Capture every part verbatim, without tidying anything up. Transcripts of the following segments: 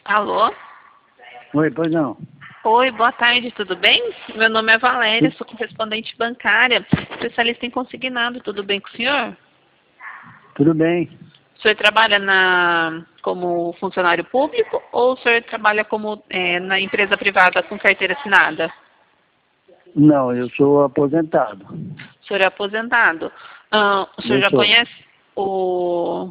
Alô? Oi, pois não. Oi, boa tarde, tudo bem? Meu nome é Valéria, sou correspondente bancária, especialista em consignado, tudo bem com o senhor? Tudo bem. O senhor trabalha na, como funcionário público ou o senhor trabalha como é, na empresa privada com carteira assinada? Não, eu sou aposentado. O senhor é aposentado. Ah, o senhor Eu já sou. conhece o,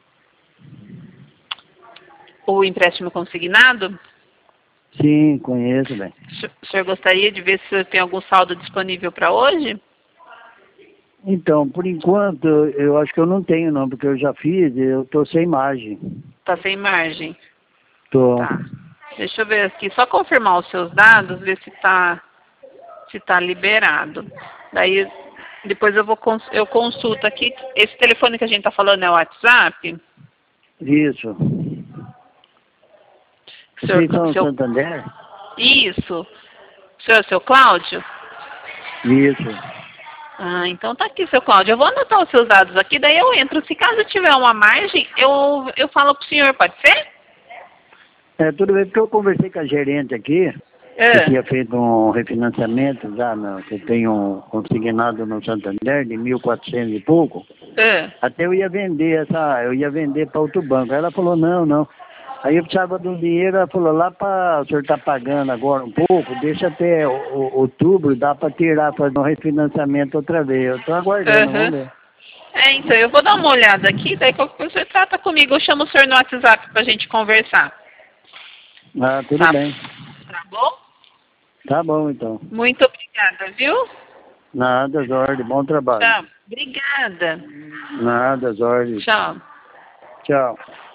o empréstimo consignado? Sim, conheço, bem. O senhor gostaria de ver se o senhor tem algum saldo disponível para hoje? Então, por enquanto, eu acho que eu não tenho não, porque eu já fiz, eu tô sem margem. Tá sem margem? Tô. Tá. Deixa eu ver aqui, só confirmar os seus dados, ver se tá, se tá liberado. Daí, depois eu vou cons- eu consulto aqui. Esse telefone que a gente tá falando é o WhatsApp? Isso. O senhor, Vocês são seu, Santander? isso. O senhor é o seu Cláudio? Isso. Ah, então tá aqui, seu Cláudio. Eu vou anotar os seus dados aqui, daí eu entro. Se caso tiver uma margem, eu, eu falo pro senhor, pode ser? É, tudo bem, porque eu conversei com a gerente aqui, que É. tinha feito um refinanciamento já, no, que eu tenho um consignado no Santander de mil e quatrocentos e pouco. É. Até eu ia vender essa, eu ia vender para outro banco. Aí ela falou, não, não. Aí eu precisava de um dinheiro, ela falou, lá para o senhor está pagando agora um pouco, deixa até o- o- outubro, dá para tirar, fazer um refinanciamento outra vez. Eu estou aguardando, Aham. vamos ver. É, então, eu vou dar uma olhada aqui, daí qualquer coisa você trata comigo. Eu chamo o senhor no WhatsApp pra gente conversar. Ah, tudo Tá, bem. tá bom? Tá bom, então. Muito obrigada, viu? Nada, Zordi, bom trabalho. Tchau. Obrigada. Nada, Zordi. Tchau. Tchau.